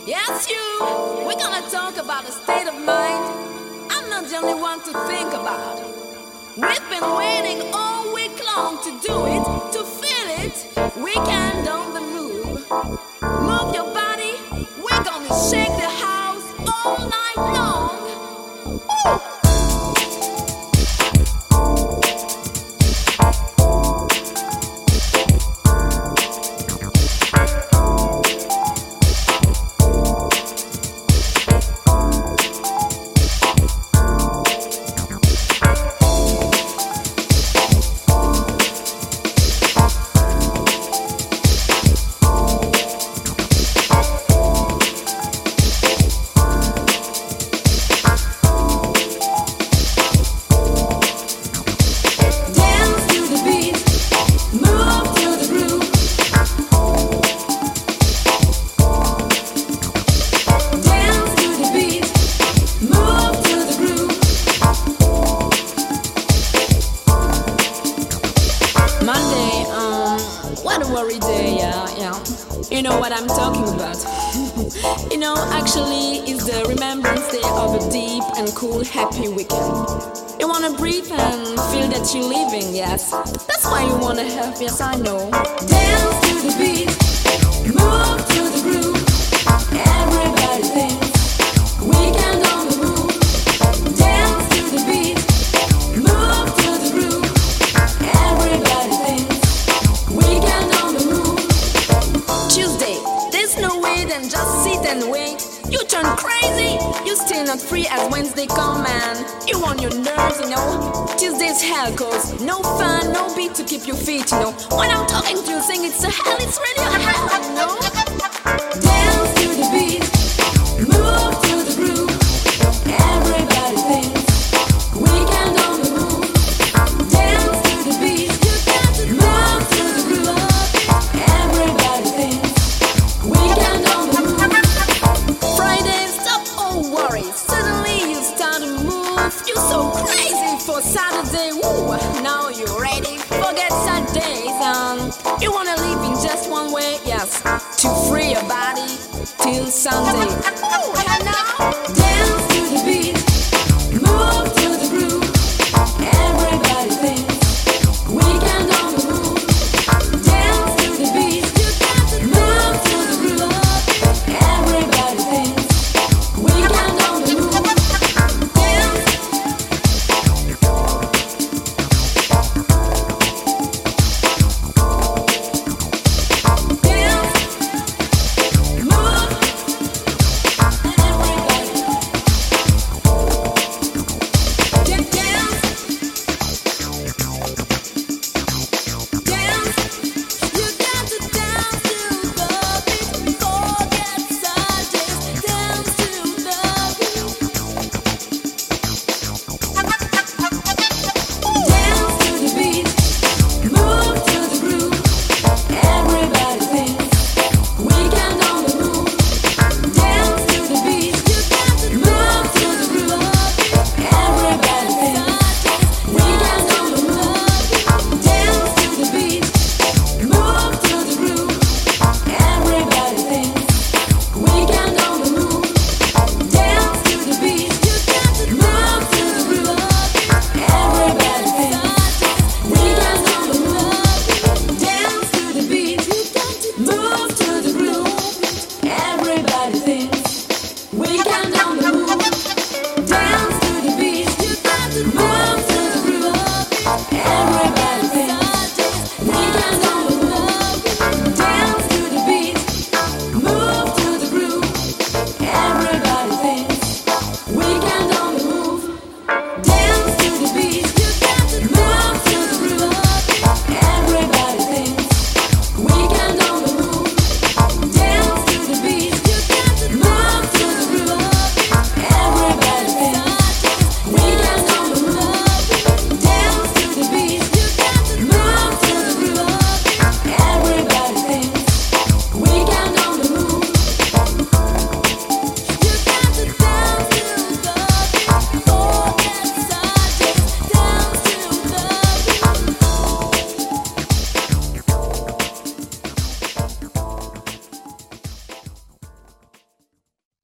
Yes, you. We're gonna talk about a state of mind. I'm not the only one to think about. We've been waiting all week long to do it, to feel it. Weekend on the move. Move your body. We're gonna shake the house all night long. Woo! What a worry day, yeah. You know what I'm talking about. Actually, it's the remembrance day of a deep and cool, happy weekend. You wanna breathe and feel that you're living, yes. That's why you wanna have, yes, I know. Dance to the beat, move to the groove. Everybody thinks, weekend on the move. Dance to the beat, move to the groove. Everybody thinks, weekend on the move. Tuesday, there's no way then just sit and wait. You turn crazy, you're still not free as Wednesday come and you on your nerves, Tuesday's hell cause no fun, no beat to keep your feet, When I'm talking to you, saying it's a hell, it's really a hell, Dance to the beat, move to the groove. Everybody thinks, weekend on the move. Dance to the beat, move to the groove. Everybody thinks, weekend on the move. Friday, stop all worries. Suddenly you start to move. You're so crazy for Saturday. Woo! Now you're ready. Forget Saturdays. You wanna live in just one way, yes. To free your body till Sunday.